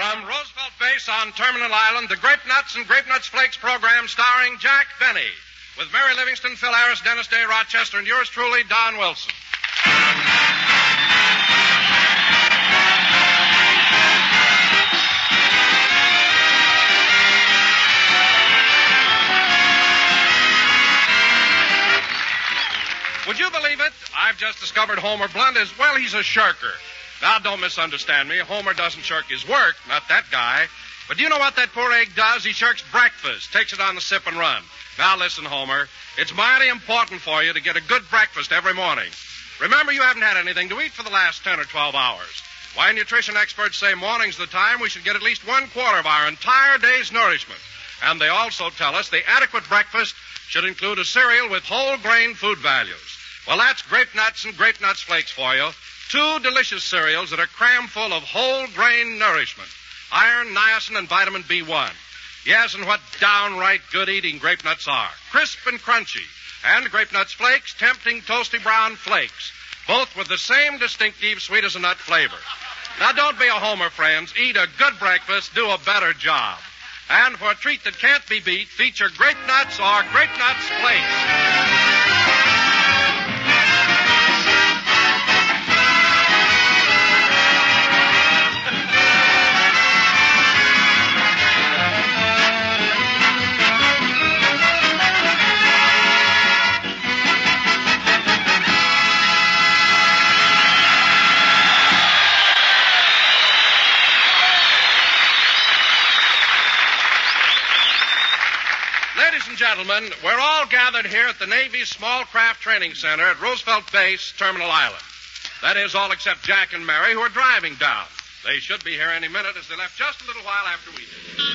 From Roosevelt Base on Terminal Island, the Grape Nuts and Grape Nuts Flakes program starring Jack Benny. With Mary Livingston, Phil Harris, Dennis Day, Rochester, and yours truly, Don Wilson. Would you believe it? I've just discovered Homer Blunt is, well, he's a shirker. Now, don't misunderstand me. Homer doesn't shirk his work, not that guy. But do you know what that poor egg does? He shirks breakfast, takes it on the sip and run. Now, listen, Homer. It's mighty important for you to get a good breakfast every morning. Remember, you haven't had anything to eat for the last 10 or 12 hours. Why, nutrition experts say morning's the time we should get at least 1/4 of our entire day's nourishment. And they also tell us the adequate breakfast should include a cereal with whole grain food values. Well, that's Grape Nuts and Grape Nuts Flakes for you. 2 delicious cereals that are cram full of whole grain nourishment. Iron, niacin, and vitamin B1. Yes, and what downright good eating Grape Nuts are. Crisp and crunchy. And Grape Nuts Flakes, tempting toasty brown flakes. Both with the same distinctive sweet-as-a-nut flavor. Now, don't be a homer, friends. Eat a good breakfast, do a better job. And for a treat that can't be beat, feature Grape Nuts or Grape Nuts Flakes. Gentlemen, we're all gathered here at the Navy's Small Craft Training Center at Roosevelt Base, Terminal Island. That is, all except Jack and Mary, who are driving down. They should be here any minute, as they left just a little while after we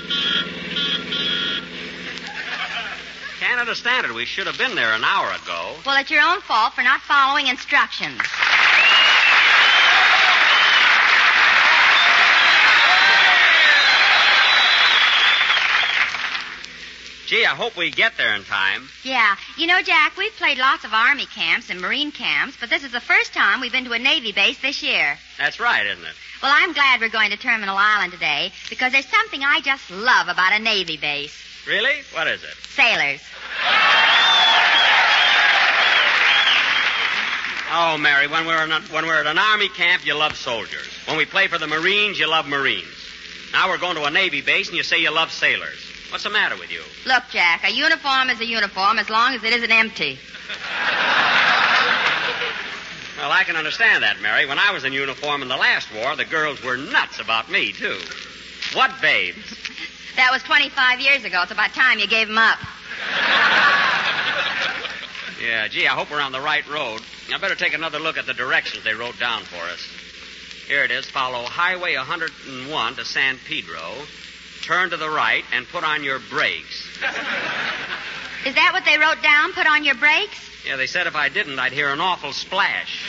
did. Can't understand it. We should have been there an hour ago. Well, it's your own fault for not following instructions. Gee, I hope we get there in time. Yeah. You know, Jack, we've played lots of Army camps and Marine camps, but this is the first time we've been to a Navy base this year. That's right, isn't it? Well, I'm glad we're going to Terminal Island today, because there's something I just love about a Navy base. Really? What is it? Sailors. Oh, Mary, when we're at an Army camp, you love soldiers. When we play for the Marines, you love Marines. Now we're going to a Navy base, and you say you love sailors. What's the matter with you? Look, Jack, a uniform is a uniform as long as it isn't empty. Well, I can understand that, Mary. When I was in uniform in the last war, the girls were nuts about me, too. What babes? That was 25 years ago. It's about time you gave them up. Yeah, gee, I hope we're on the right road. I better take another look at the directions they wrote down for us. Here it is. Follow Highway 101 to San Pedro. Turn to the right and put on your brakes. Is that what they wrote down? Put on your brakes? Yeah, they said if I didn't, I'd hear an awful splash.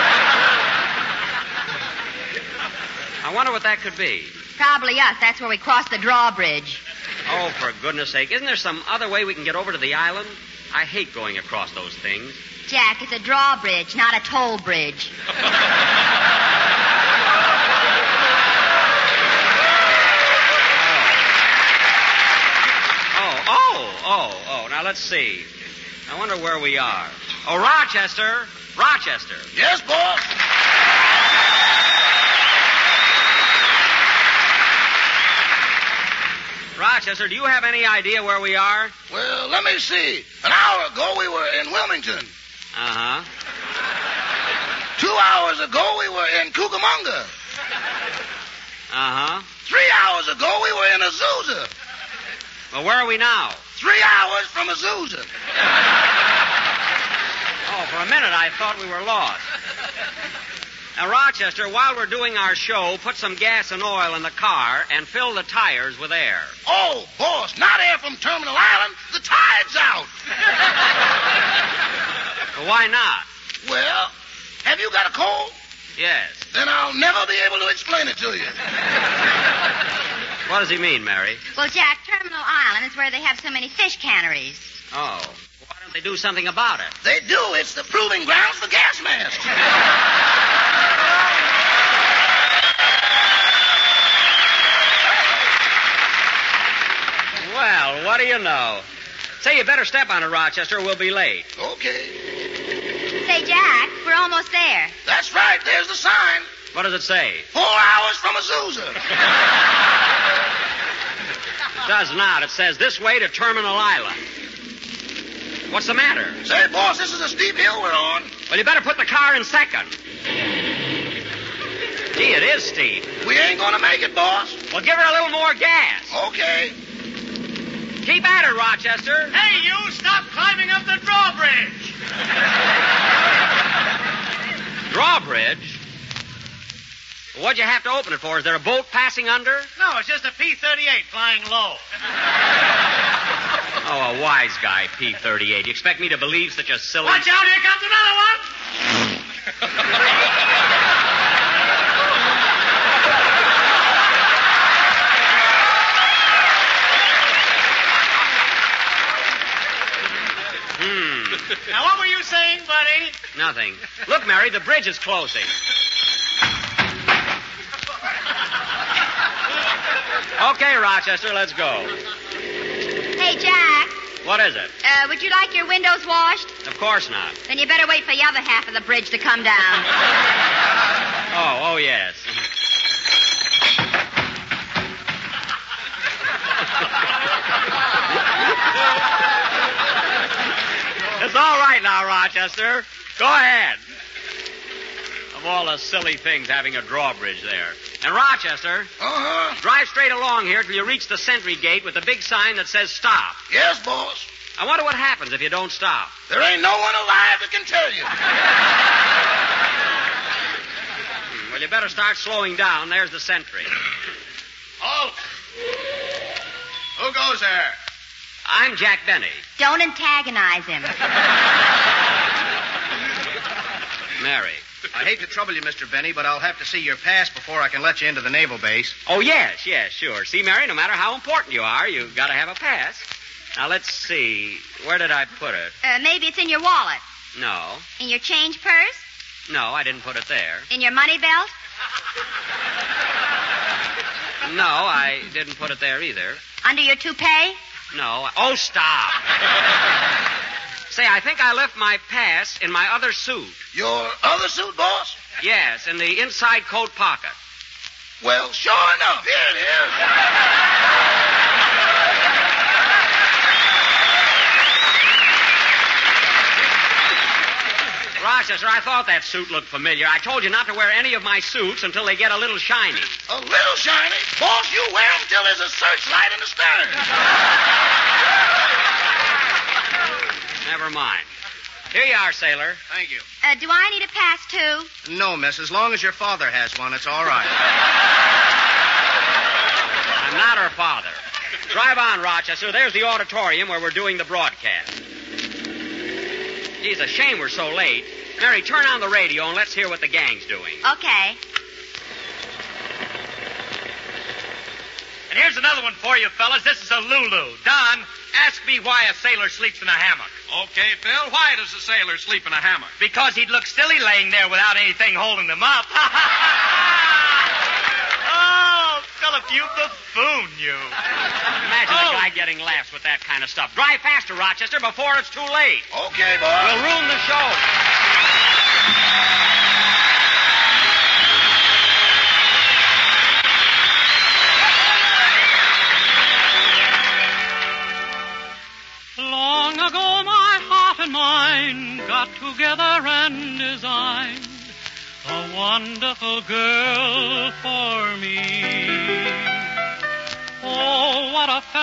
I wonder what that could be. Probably us. That's where we cross the drawbridge. Oh, for goodness sake. Isn't there some other way we can get over to the island? I hate going across those things. Jack, it's a drawbridge, not a toll bridge. Oh, now let's see. I wonder where we are. Oh, Rochester. Rochester. Yes, boss? Rochester, do you have any idea where we are? Well, let me see. An hour ago, we were in Wilmington. Uh-huh. 2 hours ago, we were in Cucamonga. Uh-huh. 3 hours ago, we were in Azusa. Well, where are we now? 3 hours from Azusa. Oh, for a minute I thought we were lost. Now, Rochester, while we're doing our show, put some gas and oil in the car and fill the tires with air. Oh, boss, not air from Terminal Island. The tide's out. Well, why not? Well, have you got a cold? Yes. Then I'll never be able to explain it to you. What does he mean, Mary? Well, Jack, Terminal Island is where they have so many fish canneries. Oh. Why don't they do something about it? They do. It's the proving grounds for gas masks. you know? Say, you better step on it, Rochester, or we'll be late. Okay. Say, Jack, we're almost there. That's right. There's the sign. What does it say? 4 hours from Azusa. It does not. It says this way to Terminal Island. What's the matter? Say, boss, this is a steep hill we're on. Well, you better put the car in second. Gee, it is steep. We ain't gonna make it, boss. Well, give her a little more gas. Okay. Keep at it, Rochester. Hey, you, stop climbing up the drawbridge. Drawbridge? What'd you have to open it for? Is there a boat passing under? No, it's just a P-38 flying low. Oh, a wise guy, P-38. You expect me to believe such a silly... Watch out, here comes another one. Now, what were you saying, buddy? Nothing. Look, Mary, the bridge is closing. Okay, Rochester, let's go. Hey, Jack. What is it? Would you like your windows washed? Of course not. Then you better wait for the other half of the bridge to come down. Oh, yes. It's all right now, Rochester. Go ahead. Of all the silly things, having a drawbridge there. And Rochester, Uh-huh. drive straight along here till you reach the sentry gate with the big sign that says stop. Yes, boss. I wonder what happens if you don't stop. There ain't no one alive that can tell you. Well, you better start slowing down. There's the sentry. Halt. Who goes there? I'm Jack Benny. Don't antagonize him. Mary. I hate to trouble you, Mr. Benny, but I'll have to see your pass before I can let you into the naval base. Oh, yes, sure. See, Mary, no matter how important you are, you've got to have a pass. Now, let's see. Where did I put it? Maybe it's in your wallet. No. In your change purse? No, I didn't put it there. In your money belt? No, I didn't put it there either. Under your toupee? No. Oh, stop. Say, I think I left my pass in my other suit. Your other suit, boss? Yes, in the inside coat pocket. Well, sure enough. Here it is. Rochester, I thought that suit looked familiar. I told you not to wear any of my suits until they get a little shiny. A little shiny? Boss, you wear them till there's a searchlight in the stern. Never mind. Here you are, sailor. Thank you. Do I need a pass, too? No, miss. As long as your father has one, it's all right. I'm not her father. Drive on, Rochester. There's the auditorium where we're doing the broadcast. Gee, it's a shame we're so late. Mary, turn on the radio and let's hear what the gang's doing. Okay. And here's another one for you, fellas. This is a Lulu. Don, ask me why a sailor sleeps in a hammock. Okay, Phil, why does a sailor sleep in a hammock? Because he'd look silly laying there without anything holding them up. Oh, Philip, you buffoon, you. Imagine a guy getting laughs with that kind of stuff. Drive faster, Rochester, before it's too late. Okay, boss. We'll ruin the show. Long ago, my heart and mind got together and designed a wonderful girl for me. Oh, what a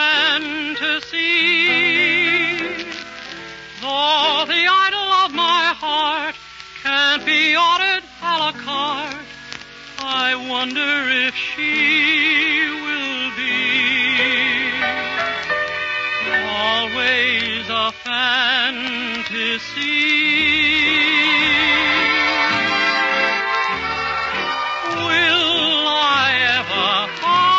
fantasy! Though the idol of my heart can't be ordered a la carte, I wonder if she will be always a fantasy. Will I ever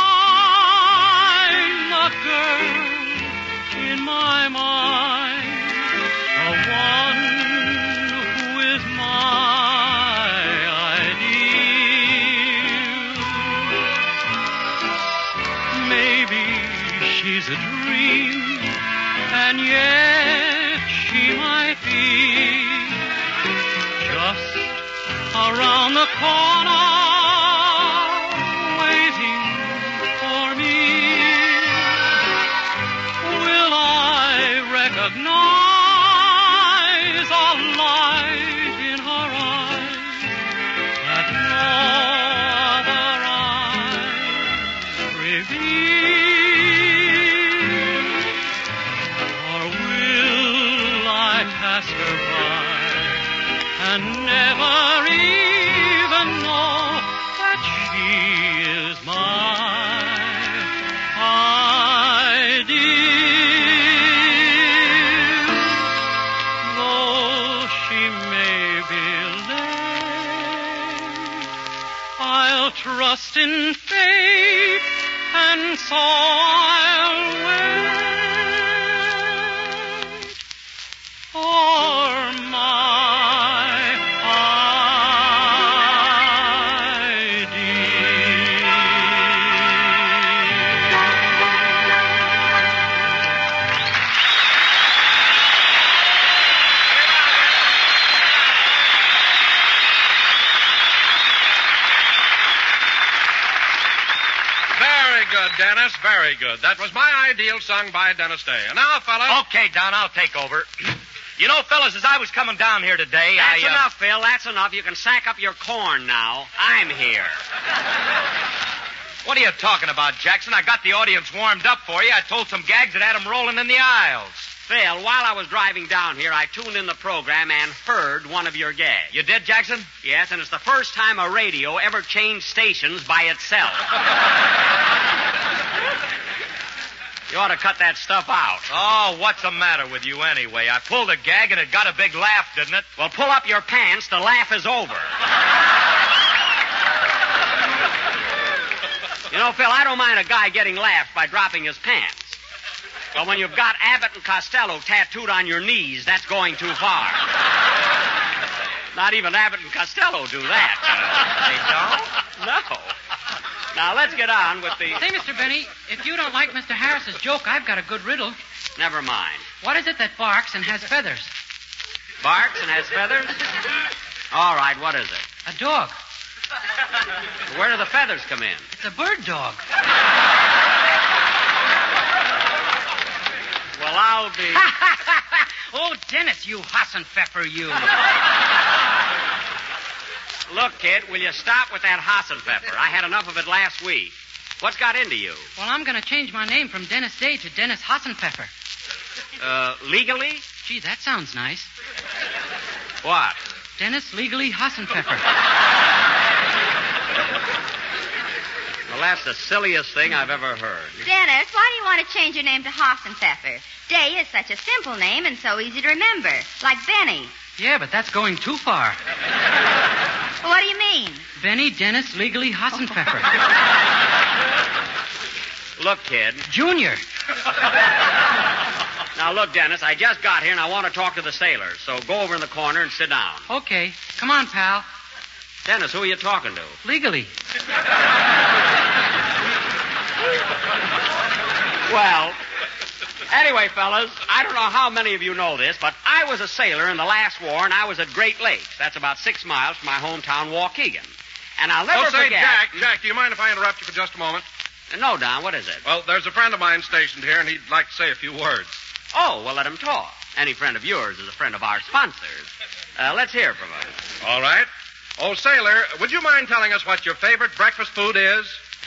find the girl in my mind, the one who is my ideal? Maybe she is a dream, and yet she might be just around the corner, waiting for me. Will I recognize a light in her eyes that no other eyes reveal? Or will I pass her by and never even know that she is my ideal? Though she may be late, I'll trust in fate, and so I'll wait for my Dennis, very good. That was My Ideal, sung by Dennis Day. And now, fellas... Okay, Don, I'll take over. You know, fellas, as I was coming down here today, That's enough, Phil. That's enough. You can sack up your corn now. I'm here. What are you talking about, Jackson? I got the audience warmed up for you. I told some gags that had them rolling in the aisles. Phil, while I was driving down here, I tuned in the program and heard one of your gags. You did, Jackson? Yes, and it's the first time a radio ever changed stations by itself. You ought to cut that stuff out. Oh, what's the matter with you anyway? I pulled a gag and it got a big laugh, didn't it? Well, pull up your pants. The laugh is over. You know, Phil, I don't mind a guy getting laughed by dropping his pants. But when you've got Abbott and Costello tattooed on your knees, that's going too far. Not even Abbott and Costello do that. They don't? No. Now, let's get on with the... Say, Mr. Benny, if you don't like Mr. Harris's joke, I've got a good riddle. Never mind. What is it that barks and has feathers? Barks and has feathers? All right, what is it? A dog. Where do the feathers come in? It's a bird dog. Well, I'll be... Oh, Dennis, you Hassenpfeffer, you. Look, kid, will you stop with that Hassenpfeffer? I had enough of it last week. What's got into you? Well, I'm going to change my name from Dennis Day to Dennis Hassenpfeffer. Legally? Gee, that sounds nice. What? Dennis Legally Hassenpfeffer. Well, that's the silliest thing I've ever heard. Dennis, why do you want to change your name to Hassenpfeffer? Day is such a simple name and so easy to remember, like Benny. Yeah, but that's going too far. Well, what do you mean? Benny Dennis Legally Hassenpfeffer. Look, kid. Junior. Now, look, Dennis, I just got here and I want to talk to the sailors, so go over in the corner and sit down. Okay. Come on, pal. Dennis, who are you talking to? Legally. Well, anyway, fellas, I don't know how many of you know this, but I was a sailor in the last war, and I was at Great Lakes. That's about 6 miles from my hometown, Waukegan. And I'll never forget... Jack, do you mind if I interrupt you for just a moment? No, Don, what is it? Well, there's a friend of mine stationed here, and he'd like to say a few words. Oh, well, let him talk. Any friend of yours is a friend of our sponsors. Let's hear from him. All right. Oh, sailor, would you mind telling us what your favorite breakfast food is?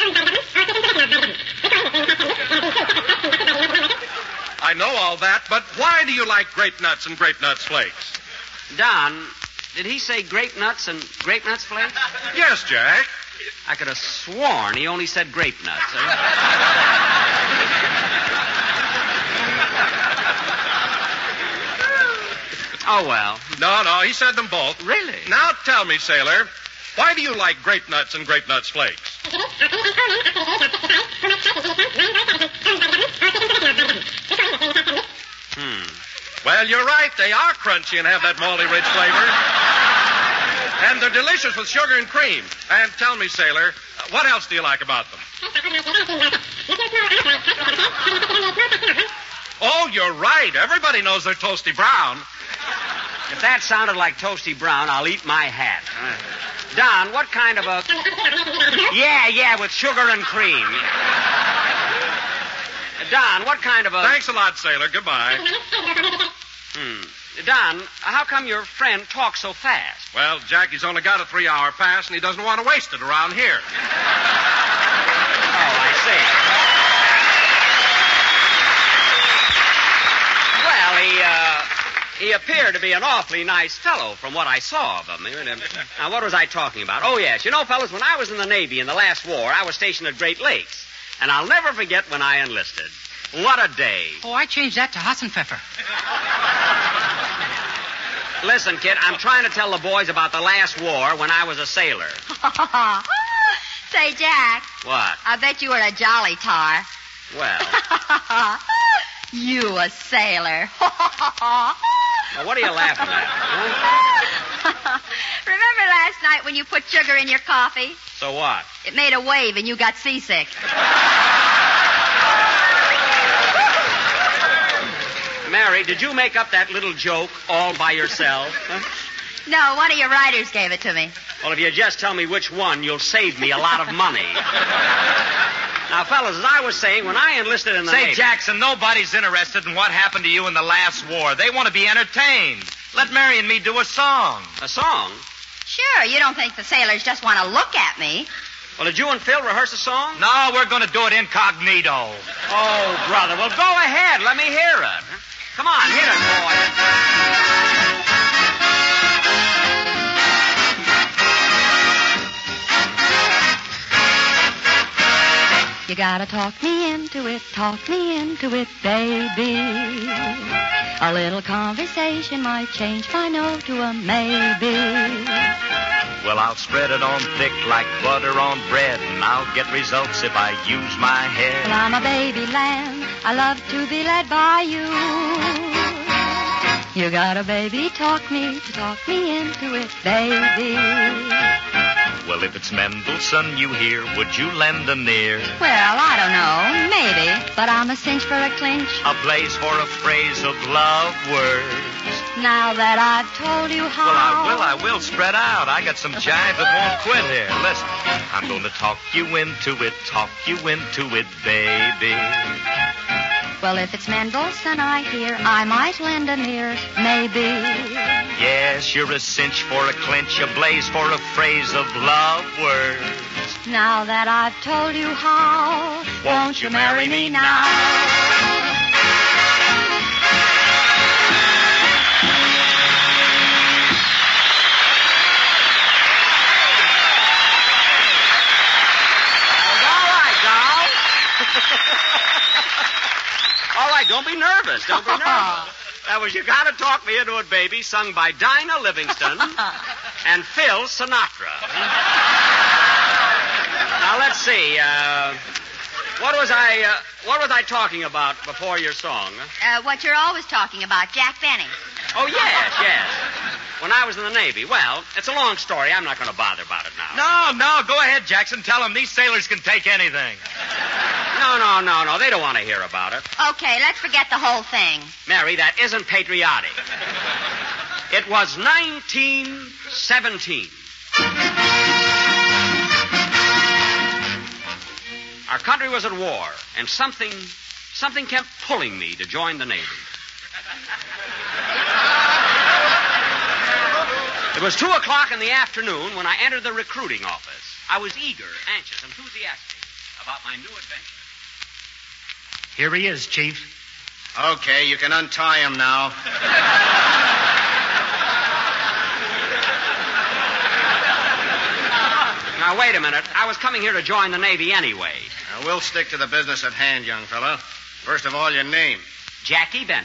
I know all that, but why do you like grape nuts and grape nuts flakes? Don, did he say grape nuts and grape nuts flakes? Yes, Jack. I could have sworn he only said grape nuts. Oh, well. No, he said them both. Really? Now tell me, sailor, why do you like grape nuts and grape nuts flakes? Well, you're right. They are crunchy and have that malty rich flavor. And they're delicious with sugar and cream. And tell me, sailor, what else do you like about them? Oh, you're right. Everybody knows they're Toasty Brown. If that sounded like Toasty Brown, I'll eat my hat. Don, what kind of a... Yeah, with sugar and cream. Don, what kind of a... Thanks a lot, sailor. Goodbye. Don, how come your friend talks so fast? Well, Jackie's only got a 3-hour pass, and he doesn't want to waste it around here. Oh, I see. Well, he appeared to be an awfully nice fellow from what I saw of him. Now, what was I talking about? Oh, yes. You know, fellas, when I was in the Navy in the last war, I was stationed at Great Lakes. And I'll never forget when I enlisted. What a day. Oh, I changed that to Hassenpfeffer. Listen, kid, I'm trying to tell the boys about the last war when I was a sailor. Say, Jack. What? I bet you were a jolly tar. Well. You a sailor. Well, what are you laughing at? Huh? Remember last night when you put sugar in your coffee? So what? It made a wave and you got seasick. Mary, did you make up that little joke all by yourself? Huh? No, one of your writers gave it to me. Well, if you just tell me which one, you'll save me a lot of money. Now, fellas, as I was saying, when I enlisted in the Navy... Say, Jackson, nobody's interested in what happened to you in the last war. They want to be entertained. Let Mary and me do a song. A song? Sure, you don't think the sailors just want to look at me. Well, did you and Phil rehearse a song? No, we're going to do it incognito. Oh, brother, well, go ahead. Let me hear it. Come on, hit it, boy. You gotta talk me into it, baby. A little conversation might change my no to a maybe. Well, I'll spread it on thick like butter on bread, and I'll get results if I use my head. Well, I'm a baby lamb. I love to be led by you. You gotta, baby, talk me into it, baby. Well, if it's Mendelssohn you hear, would you lend an ear? Well, I don't know, maybe, but I'm a cinch for a clinch. A blaze for a phrase of love words. Now that I've told you how. Well, I will spread out. I got some jive that won't quit here. Listen, I'm going to talk you into it, baby. Well, if it's Mendelssohn I hear, I might lend an ear, maybe. Yes, you're a cinch for a clinch, a blaze for a phrase of love words. Now that I've told you how, won't you marry me now? All right, don't be nervous. That was You Gotta Talk Me Into It, Baby, sung by Dinah Livingston and Phil Sinatra. Now, let's see. What was I talking about before your song? What you're always talking about, Jack Benny. Oh, yes. When I was in the Navy. Well, it's a long story. I'm not going to bother about it now. No, go ahead, Jackson. Tell them these sailors can take anything. No. They don't want to hear about it. Okay, let's forget the whole thing. Mary, that isn't patriotic. It was 1917. Our country was at war, and something kept pulling me to join the Navy. It was 2:00 in the afternoon when I entered the recruiting office. I was eager, anxious, enthusiastic about my new adventure. Here he is, Chief. Okay, you can untie him now. Now, wait a minute. I was coming here to join the Navy anyway. Now, we'll stick to the business at hand, young fella. First of all, your name. Jackie Benny.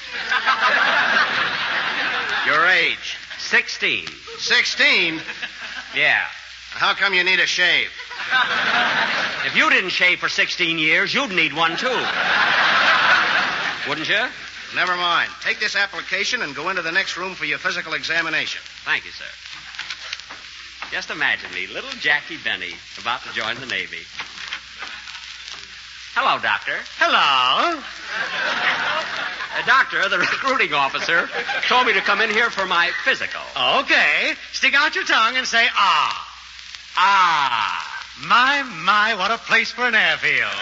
Your age. 16. 16? Yeah. How come you need a shave? If you didn't shave for 16 years, you'd need one, too. Wouldn't you? Never mind. Take this application and go into the next room for your physical examination. Thank you, sir. Just imagine me, little Jackie Benny, about to join the Navy. Hello, Doctor. Hello. Doctor, the recruiting officer told me to come in here for my physical. Okay. Stick out your tongue and say, ah. Ah. My, what a place for an airfield.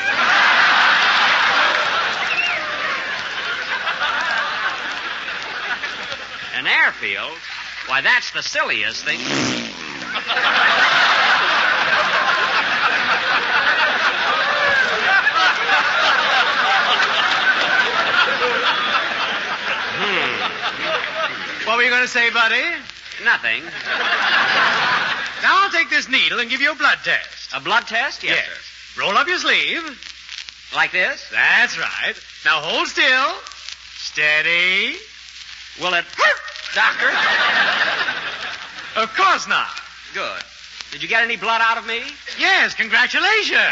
An airfield? Why, that's the silliest thing. What were you going to say, buddy? Nothing. Now I'll take this needle and give you a blood test. A blood test? Yes, sir. Roll up your sleeve. Like this? That's right. Now hold still. Steady. Will it hurt, Doctor? Of course not. Good. Did you get any blood out of me? Yes, congratulations.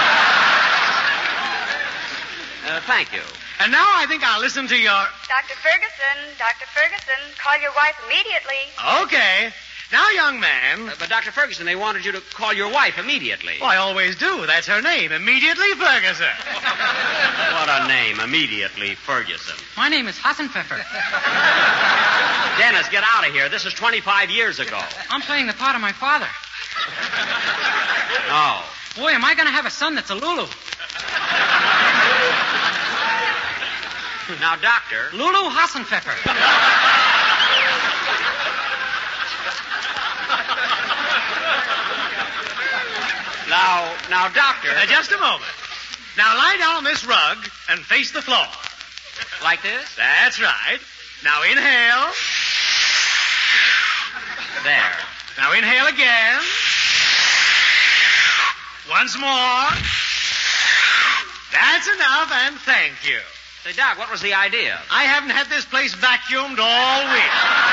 Thank you. And now I think I'll listen to your... Dr. Ferguson, call your wife immediately. Okay. Now, young man... But, Dr. Ferguson, they wanted you to call your wife immediately. Oh, I always do. That's her name. Immediately Ferguson. What a name. Immediately Ferguson. My name is Hassenpfeffer. Dennis, get out of here. This is 25 years ago. I'm playing the part of my father. Oh. Boy, am I going to have a son that's a Lulu. Now, Doctor... Lulu Hassenpfeffer. Now, Doctor... just a moment. Now, lie down on this rug and face the floor. Like this? That's right. Now, inhale. There. Now, inhale again. Once more. That's enough, and thank you. Say, Doc, what was the idea? I haven't had this place vacuumed all week.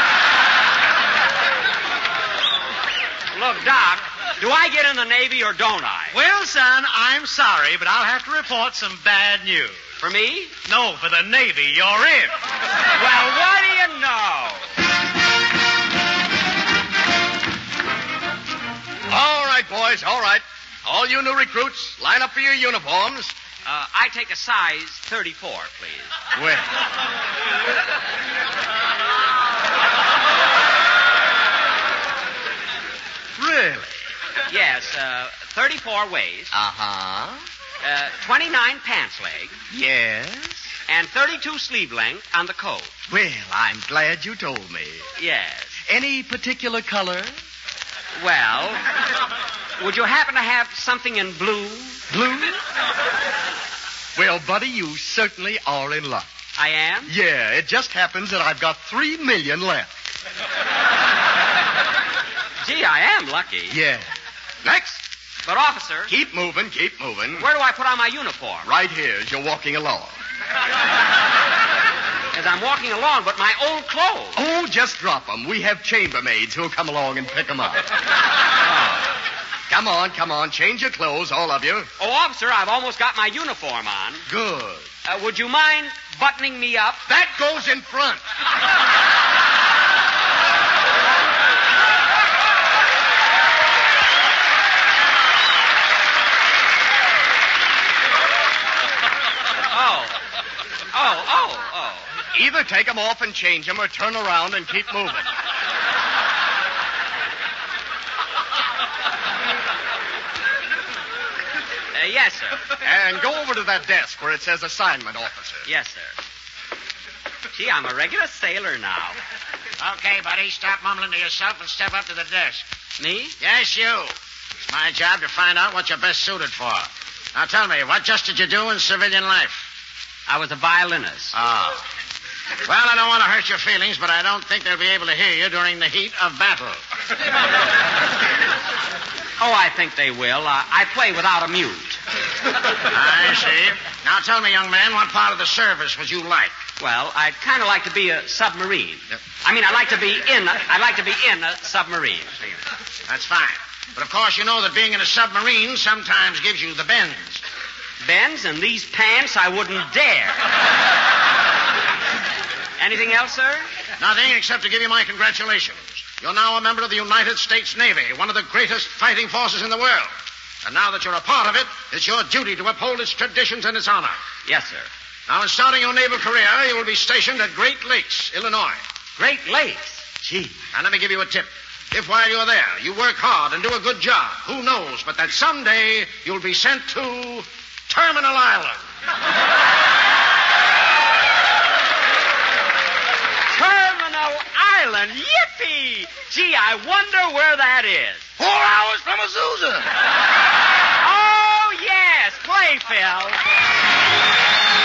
Look, Doc, do I get in the Navy or don't I? Well, son, I'm sorry, but I'll have to report some bad news. For me? No, for the Navy. You're in. Well, what do you know? All right, boys, all right. All you new recruits, line up for your uniforms. I take a size 34, please. Well. Really? Yes, 34 waist. Uh-huh. 29 pants leg. Yes. And 32 sleeve length on the coat. Well, I'm glad you told me. Yes. Any particular color? Well, would you happen to have something in blue? Blue? Well, buddy, you certainly are in luck. I am? Yeah, it just happens that I've got 3 million left. Gee, I am lucky. Yeah. Next. But, officer... Keep moving, keep moving. Where do I put on my uniform? Right here as you're walking along. As I'm walking along, but my old clothes. Oh, just drop them. We have chambermaids who'll come along and pick them up. Oh. Come on. Change your clothes, all of you. Oh, officer, I've almost got my uniform on. Good. Would you mind buttoning me up? That goes in front. Oh. Either take them off and change them or turn around and keep moving. Yes, sir. And go over to that desk where it says assignment officer. Yes, sir. Gee, I'm a regular sailor now. Okay, buddy, stop mumbling to yourself and step up to the desk. Me? Yes, you. It's my job to find out what you're best suited for. Now tell me, what just did you do in civilian life? I was a violinist. Oh. Well, I don't want to hurt your feelings, but I don't think they'll be able to hear you during the heat of battle. Oh, I think they will. I play without a mute. I see. Now tell me, young man, what part of the service would you like? Well, I'd kind of like to be a submarine. I mean, I'd like to be in a submarine. That's fine. But of course, you know that being in a submarine sometimes gives you the bends. Bends and these pants, I wouldn't dare. Anything else, sir? Nothing except to give you my congratulations. You're now a member of the United States Navy, one of the greatest fighting forces in the world. And now that you're a part of it, it's your duty to uphold its traditions and its honor. Yes, sir. Now, in starting your naval career, you will be stationed at Great Lakes, Illinois. Great Lakes? Gee. And let me give you a tip. If while you're there, you work hard and do a good job, who knows but that someday you'll be sent to Terminal Island. Terminal Island? Yippee! Gee, I wonder where that is. 4 hours from Azusa. Oh, yes. Play, Phil.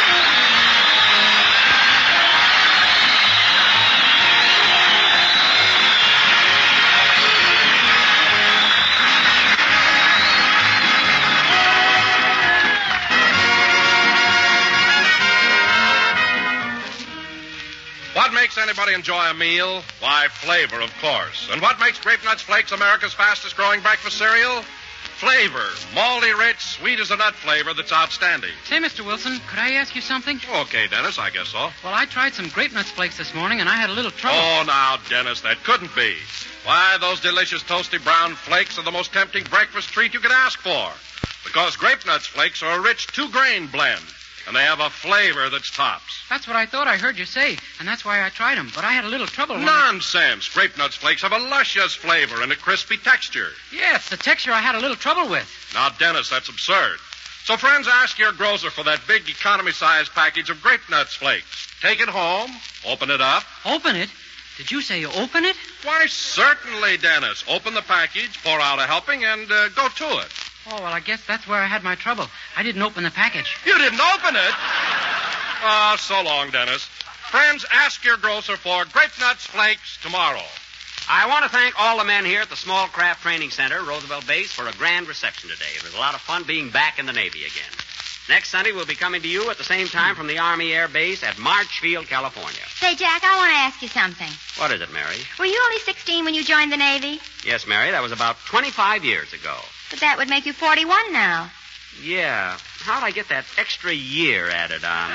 What makes anybody enjoy a meal? Why, flavor, of course. And what makes Grape Nuts Flakes America's fastest growing breakfast cereal? Flavor. Malty rich, sweet as a nut flavor that's outstanding. Say, Mr. Wilson, could I ask you something? Okay, Dennis, I guess so. Well, I tried some Grape Nuts Flakes this morning, and I had a little trouble. Oh, now, Dennis, that couldn't be. Why, those delicious toasty brown flakes are the most tempting breakfast treat you could ask for. Because Grape Nuts Flakes are a rich two-grain blend, and they have a flavor that's tops. That's what I thought I heard you say, and that's why I tried them. But I had a little trouble. Nonsense. Grape Nuts Flakes have a luscious flavor and a crispy texture. Yeah, it's the texture I had a little trouble with. Now, Dennis, that's absurd. So, friends, ask your grocer for that big economy-sized package of Grape Nuts Flakes. Take it home, open it up. Open it? Did you say open it? Why, certainly, Dennis. Open the package, pour out a helping, and go to it. Oh, well, I guess that's where I had my trouble. I didn't open the package. You didn't open it? Oh, so long, Dennis. Friends, ask your grocer for Grape Nuts Flakes tomorrow. I want to thank all the men here at the Small Craft Training Center, Roosevelt Base, for a grand reception today. It was a lot of fun being back in the Navy again. Next Sunday, we'll be coming to you at the same time from the Army Air Base at Marchfield, California. Say, Jack, I want to ask you something. What is it, Mary? Were you only 16 when you joined the Navy? Yes, Mary, that was about 25 years ago. But that would make you 41 now. Yeah. How'd I get that extra year added on?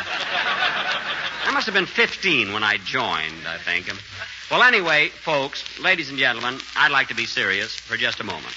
I must have been 15 when I joined, I think. Well, anyway, folks, ladies and gentlemen, I'd like to be serious for just a moment.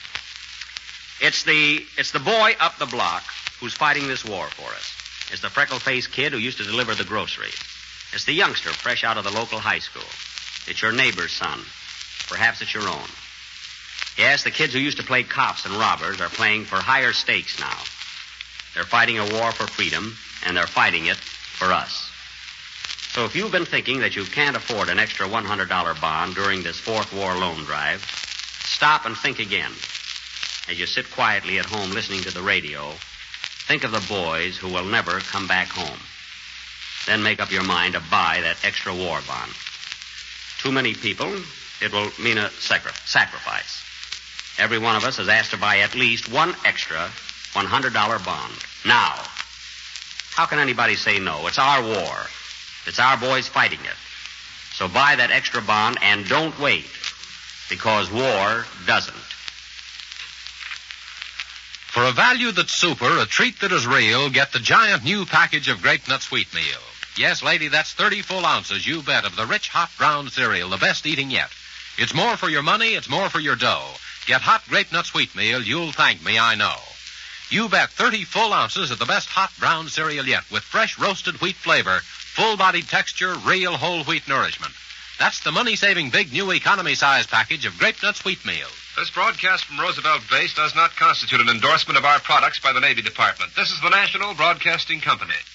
It's the boy up the block who's fighting this war for us. It's the freckle-faced kid who used to deliver the groceries. It's the youngster fresh out of the local high school. It's your neighbor's son. Perhaps it's your own. Yes, the kids who used to play cops and robbers are playing for higher stakes now. They're fighting a war for freedom, and they're fighting it for us. So if you've been thinking that you can't afford an extra $100 bond during this fourth war loan drive, stop and think again. As you sit quietly at home listening to the radio, think of the boys who will never come back home. Then make up your mind to buy that extra war bond. Too many people, it will mean a sacrifice. Every one of us is asked to buy at least one extra $100 bond. Now, how can anybody say no? It's our war. It's our boys fighting it. So buy that extra bond and don't wait, because war doesn't. For a value that's super, a treat that is real, get the giant new package of Grape Nuts Wheat Meal. Yes, lady, that's 30 full ounces, you bet, of the rich, hot brown cereal, the best eating yet. It's more for your money, it's more for your dough. Get hot Grape Nuts Wheat Meal, you'll thank me, I know. You bet 30 full ounces of the best hot brown cereal yet, with fresh roasted wheat flavor, full-bodied texture, real whole wheat nourishment. That's the money-saving big new economy-size package of Grape Nuts Wheat Meal. This broadcast from Roosevelt Base does not constitute an endorsement of our products by the Navy Department. This is the National Broadcasting Company.